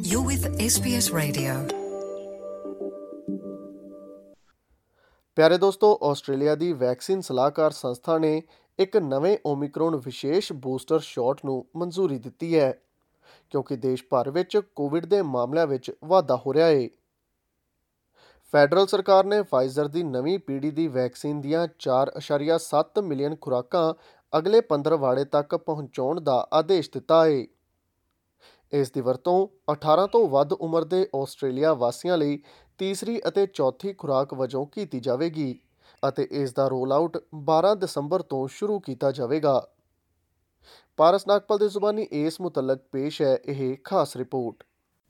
You're with SBS Radio. ਪਿਆਰੇ ਦੋਸਤੋ, Australia ਦੀ vaccine ਸਲਾਹਕਾਰ ਸੰਸਥਾ ਨੇ ਇੱਕ ਨਵੇਂ ਓਮਿਕਰੋਨ ਵਿਸ਼ੇਸ਼ ਬੂਸਟਰ ਸ਼ਾਟ ਨੂੰ ਮਨਜ਼ੂਰੀ ਦਿੱਤੀ ਹੈ ਕਿਉਂਕਿ ਦੇਸ਼ ਭਰ ਵਿੱਚ ਕੋਵਿਡ ਦੇ ਮਾਮਲਿਆਂ ਵਿੱਚ ਵਾਧਾ ਹੋ ਰਿਹਾ ਹੈ। ਫੈਡਰਲ ਸਰਕਾਰ ਨੇ ਫਾਈਜ਼ਰ ਦੀ ਨਵੀਂ ਪੀੜ੍ਹੀ ਦੀ ਵੈਕਸੀਨ ਦੀਆਂ 4.7 ਮਿਲੀਅਨ ਖੁਰਾਕਾਂ ਅਗਲੇ 15 ਤੱਕ ਪਹੁੰਚਾਉਣ ਦਾ ਆਦੇਸ਼ ਦਿੱਤਾ ਹੈ। ਇਸ ਦੀ ਵਰਤੋਂ 18 ਤੋਂ ਵੱਧ ਉਮਰ ਦੇ ਆਸਟ੍ਰੇਲੀਆ ਵਾਸੀਆਂ ਲਈ ਤੀਸਰੀ ਅਤੇ ਚੌਥੀ ਖੁਰਾਕ ਵਜੋਂ ਕੀਤੀ ਜਾਵੇਗੀ ਅਤੇ ਇਸ ਦਾ ਰੋਲ ਆਊਟ 12 ਦਸੰਬਰ ਤੋਂ ਸ਼ੁਰੂ ਕੀਤਾ ਜਾਵੇਗਾ। ਪਾਰਸ ਨਾਗਪਾਲ ਦੀ ਜ਼ੁਬਾਨੀ ਇਸ ਮੁਤਲਕ ਪੇਸ਼ ਹੈ ਇਹ ਖਾਸ ਰਿਪੋਰਟ।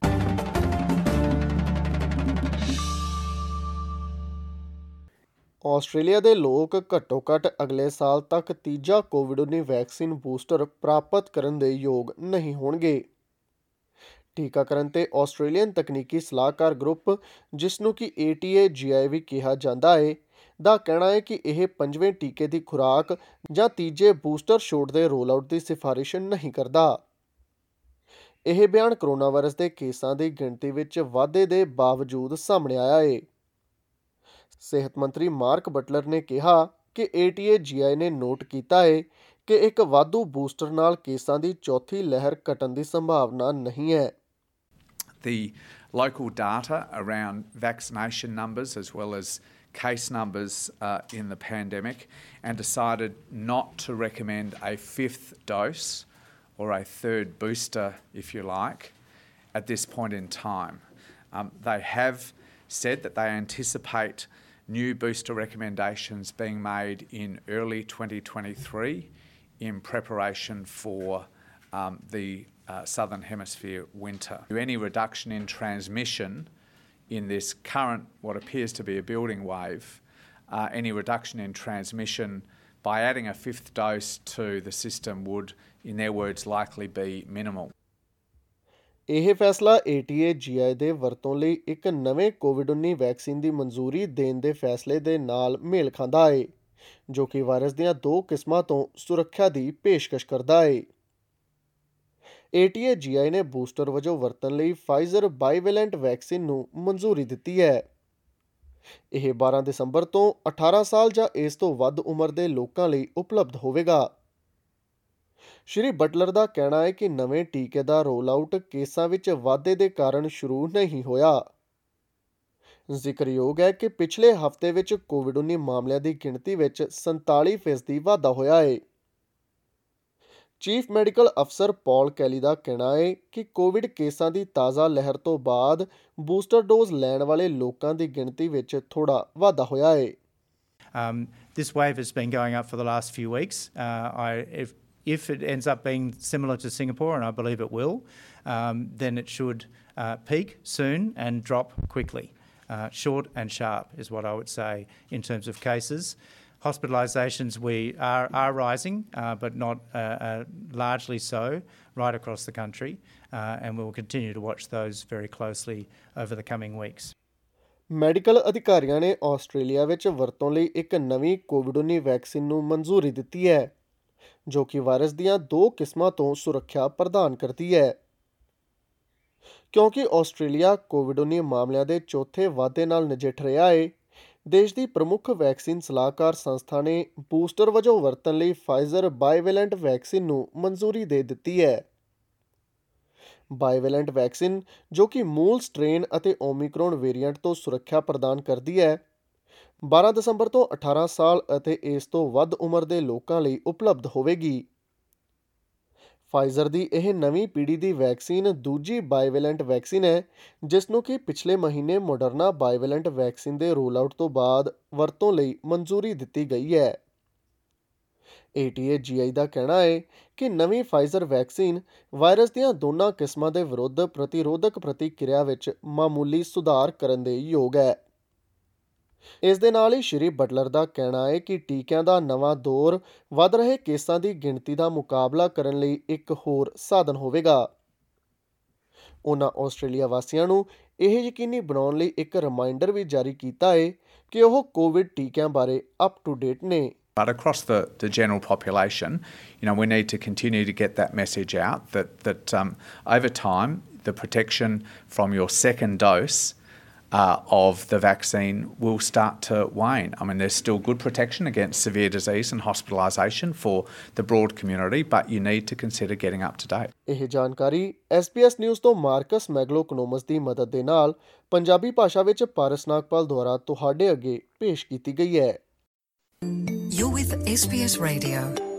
ਆਸਟ੍ਰੇਲੀਆ ਦੇ ਲੋਕ ਘੱਟੋ ਘੱਟ ਅਗਲੇ ਸਾਲ ਤੱਕ ਤੀਜਾ ਕੋਵਿਡ-19 ਵੈਕਸੀਨ ਬੂਸਟਰ ਪ੍ਰਾਪਤ ਕਰਨ ਦੇ ਯੋਗ ਨਹੀਂ ਹੋਣਗੇ। ਟੀਕਾਕਰਨ ਤੇ ਆਸਟ੍ਰੇਲੀਅਨ ਤਕਨੀਕੀ ਸਲਾਹਕਾਰ ਗਰੁੱਪ, ਜਿਸ ਨੂੰ ਕਿ ATAGI ਵੀ ਕਿਹਾ ਜਾਂਦਾ ਹੈ, ਦਾ ਕਹਿਣਾ ਹੈ ਕਿ ਇਹ 5ਵੇਂ ਟੀਕੇ ਦੀ ਖੁਰਾਕ ਜਾਂ ਤੀਜੇ ਬੂਸਟਰ ਸ਼ਾਟ ਦੇ ਰੋਲ ਆਊਟ ਦੀ ਸਿਫਾਰਿਸ਼ ਨਹੀਂ ਕਰਦਾ। ਇਹ ਬਿਆਨ ਕਰੋਨਾ ਵਾਇਰਸ ਦੇ ਕੇਸਾਂ ਦੀ ਗਿਣਤੀ ਵਿੱਚ ਵਾਧੇ ਦੇ ਬਾਵਜੂਦ ਸਾਹਮਣੇ ਆਇਆ ਹੈ। ਸਿਹਤ ਮੰਤਰੀ ਮਾਰਕ ਬਟਲਰ ਨੇ ਕਿਹਾ ਕਿ ATAGI ਨੇ ਨੋਟ ਕੀਤਾ ਹੈ ਕਿ ਇੱਕ ਵਾਧੂ ਬੂਸਟਰ ਨਾਲ ਕੇਸਾਂ ਦੀ ਚੌਥੀ ਲਹਿਰ ਘਟਣ ਦੀ ਸੰਭਾਵਨਾ ਨਹੀਂ ਹੈ। The local data around vaccination numbers as well as case numbers in the pandemic, and decided not to recommend a fifth dose or a third booster, if you like, at this point in time. They have said that they anticipate new booster recommendations being made in early 2023 in preparation for the Southern Hemisphere winter. Any reduction in transmission in this current, what appears to be a building wave, any reduction in transmission by adding a fifth dose to the system would, in their words, likely be minimal. ਇਹ ਫੈਸਲਾ ATAGI ਦੇ ਵਰਤੋਂ ਲਈ ਇੱਕ ਨਵੇਂ ਕੋਵਿਡ-19 vaccine ਦੀ ਮਨਜ਼ੂਰੀ ਦੇਣ ਦੇ ਫੈਸਲੇ ਦੇ ਨਾਲ ਮੇਲ ਖਾਂਦਾ ਹੈ, ਜੋ ਕਿ ਵਾਇਰਸ ਦੀਆਂ 2 ਕਿਸਮਾਂ ਤੋਂ ਸੁਰੱਖਿਆ ਦੀ ਪੇਸ਼ਕਸ਼ ਕਰਦਾ ਹੈ। ATAGI ਨੇ ਬੂਸਟਰ ਵਜੋਂ ਵਰਤਣ ਲਈ ਫਾਈਜ਼ਰ ਬਾਈਵੈਲੈਂਟ ਵੈਕਸੀਨ ਨੂੰ ਮਨਜ਼ੂਰੀ ਦਿੱਤੀ ਹੈ। ਇਹ 12 ਦਸੰਬਰ ਤੋਂ 18 ਸਾਲ ਜਾਂ ਇਸ ਤੋਂ ਵੱਧ ਉਮਰ ਦੇ ਲੋਕਾਂ ਲਈ ਉਪਲਬਧ ਹੋਵੇਗਾ। ਸ਼੍ਰੀ ਬਟਲਰ ਦਾ ਕਹਿਣਾ ਹੈ ਕਿ ਨਵੇਂ ਟੀਕੇ ਦਾ ਰੋਲ ਆਊਟ ਕੇਸਾਂ ਵਿੱਚ ਵਾਧੇ ਦੇ ਕਾਰਨ ਸ਼ੁਰੂ ਨਹੀਂ ਹੋਇਆ। ਜ਼ਿਕਰਯੋਗ ਹੈ ਕਿ ਪਿਛਲੇ ਹਫ਼ਤੇ ਵਿੱਚ ਕੋਵਿਡ-19 ਮਾਮਲਿਆਂ ਦੀ ਗਿਣਤੀ ਵਿੱਚ 47% ਵਾਧਾ ਹੋਇਆ ਹੈ। ਚੀਫ ਮੈਡੀਕਲ ਅਫਸਰ ਪੌਲ ਕੈਲੀ ਦਾ ਕਹਿਣਾ ਹੈ ਕਿ ਕੋਵਿਡ ਕੇਸਾਂ ਦੀ ਤਾਜ਼ਾ ਲਹਿਰ ਤੋਂ ਬਾਅਦ ਬੂਸਟਰ ਡੋਜ਼ ਲੈਣ ਵਾਲੇ ਲੋਕਾਂ ਦੀ ਗਿਣਤੀ ਵਿੱਚ ਥੋੜਾ ਵਾਧਾ ਹੋਇਆ ਹੈ। This wave has been going up for the last few weeks. If it ends up being similar to Singapore, and I believe it will, then it should peak soon and drop quickly. Short and sharp is what I would say in terms of cases. Hospitalisations are rising, but not largely so right across the country, and we will continue to watch those very closely over the coming weeks. Medical ਅਧਿਕਾਰੀਆਂ ਨੇ Australia ਵਿੱਚ ਵਰਤੋਂ ਲਈ ਇੱਕ ਨਵੀਂ ਕੋਵਿਡ-19 vaccine ਨੂੰ ਮਨਜ਼ੂਰੀ ਦਿੱਤੀ ਹੈ, ਜੋ ਕਿ ਵਾਇਰਸ ਦੀਆਂ 2 ਕਿਸਮਾਂ ਤੋਂ ਸੁਰੱਖਿਆ ਪ੍ਰਦਾਨ ਕਰਦੀ ਹੈ। ਕਿਉਂਕਿ ਆਸਟ੍ਰੇਲੀਆ ਕੋਵਿਡ-19 ਮਾਮਲਿਆਂ ਦੇ ਚੌਥੇ ਵਾਧੇ ਨਾਲ ਨਜਿੱਠ ਰਿਹਾ ਹੈ, ਦੇਸ਼ ਦੀ ਪ੍ਰਮੁੱਖ ਵੈਕਸੀਨ ਸਲਾਹਕਾਰ ਸੰਸਥਾ ਨੇ ਬੂਸਟਰ ਵਜੋਂ ਵਰਤਣ ਲਈ ਫਾਈਜ਼ਰ ਬਾਈਵੈਲੈਂਟ ਵੈਕਸੀਨ ਨੂੰ ਮਨਜ਼ੂਰੀ ਦੇ ਦਿੱਤੀ ਹੈ। ਬਾਈਵੈਲੈਂਟ ਵੈਕਸੀਨ, ਜੋ ਕਿ ਮੂਲ ਸਟ੍ਰੇਨ ਅਤੇ ਓਮਿਕਰੋਨ ਵੇਰੀਐਂਟ ਤੋਂ ਸੁਰੱਖਿਆ ਪ੍ਰਦਾਨ ਕਰਦੀ ਹੈ, 12 ਦਸੰਬਰ ਤੋਂ 18 ਸਾਲ ਅਤੇ ਇਸ ਤੋਂ ਵੱਧ ਉਮਰ ਦੇ ਲੋਕਾਂ ਲਈ ਉਪਲਬਧ ਹੋਵੇਗੀ। ਫਾਈਜ਼ਰ ਦੀ ਇਹ ਨਵੀਂ ਪੀੜ੍ਹੀ ਦੀ ਵੈਕਸੀਨ ਦੂਜੀ ਬਾਈਵੈਲੈਂਟ ਵੈਕਸੀਨ ਹੈ, ਜਿਸ ਨੂੰ ਕਿ ਪਿਛਲੇ ਮਹੀਨੇ ਮੋਡਰਨਾ ਬਾਈਵੈਲੈਂਟ ਵੈਕਸੀਨ ਦੇ ਰੋਲ ਆਊਟ ਤੋਂ ਬਾਅਦ ਵਰਤੋਂ ਲਈ ਮਨਜ਼ੂਰੀ ਦਿੱਤੀ ਗਈ ਹੈ। ATAGI ਦਾ ਕਹਿਣਾ ਹੈ ਕਿ ਨਵੀਂ ਫਾਈਜ਼ਰ ਵੈਕਸੀਨ ਵਾਇਰਸ ਦੀਆਂ ਦੋਨਾਂ ਕਿਸਮਾਂ ਦੇ ਵਿਰੁੱਧ ਪ੍ਰਤੀਰੋਧਕ ਪ੍ਰਤੀਕਿਰਿਆ ਵਿੱਚ ਮਾਮੂਲੀ ਸੁਧਾਰ ਕਰਨ ਦੇ ਯੋਗ ਹੈ। ਇਸ ਦੇ ਨਾਲ ਹੀ ਸ਼੍ਰੀ ਬਟਲਰ ਦਾ ਕਹਿਣਾ ਹੈ ਕਿ ਟੀਕਿਆਂ ਦਾ ਨਵਾਂ ਦੌਰ ਵੱਧ ਰਹੇ ਕੇਸਾਂ ਦੀ ਗਿਣਤੀ ਦਾ ਮੁਕਾਬਲਾ ਕਰਨ ਲਈ ਇੱਕ ਹੋਰ ਸਾਧਨ ਹੋਵੇਗਾ। ਉਹਨਾਂ ਆਸਟ੍ਰੇਲੀਆ ਵਾਸੀਆਂ ਨੂੰ ਇਹ ਯਕੀਨੀ ਬਣਾਉਣ ਲਈ ਇੱਕ ਰਿਮਾਈਂਡਰ ਵੀ ਜਾਰੀ ਕੀਤਾ ਹੈ ਕਿ ਉਹ ਕੋਵਿਡ ਟੀਕਿਆਂ ਬਾਰੇ ਅਪ ਟੂ ਡੇਟ ਨੇ। But across the general population, we need to continue to get that message out that over time the protection from your second dose of the vaccine will start to wane. I mean, there's still good protection against severe disease and hospitalisation for the broad community, but you need to consider getting up to date. ਇਹ ਜਾਣਕਾਰੀ SBS news ਤੋਂ Marcus Megalokonomos ਦੀ ਮਦਦ ਦੇ ਨਾਲ ਪੰਜਾਬੀ ਭਾਸ਼ਾ ਵਿੱਚ ਪਾਰਸ ਨਾਗਪਾਲ ਦੁਆਰਾ ਤੁਹਾਡੇ ਅੱਗੇ ਪੇਸ਼ ਕੀਤੀ ਗਈ ਹੈ। You're with SBS Radio.